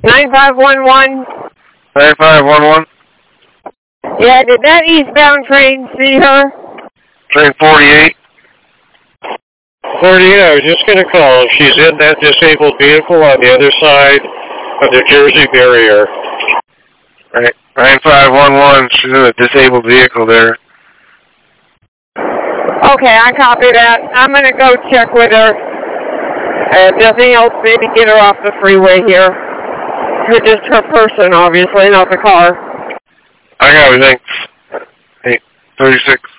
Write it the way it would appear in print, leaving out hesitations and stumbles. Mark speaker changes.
Speaker 1: 9511.
Speaker 2: 9511.
Speaker 1: Yeah, did that eastbound train see her?
Speaker 2: Train 48.
Speaker 3: 48, I was just going to call. She's in that disabled vehicle on the other side of the Jersey barrier.
Speaker 2: Right. 9511. She's in a disabled vehicle there.
Speaker 1: Okay, I copy that. I'm going to go check with her. If nothing else, maybe get her off the freeway here. Just her person, obviously, not the car.
Speaker 2: I got everything. 836.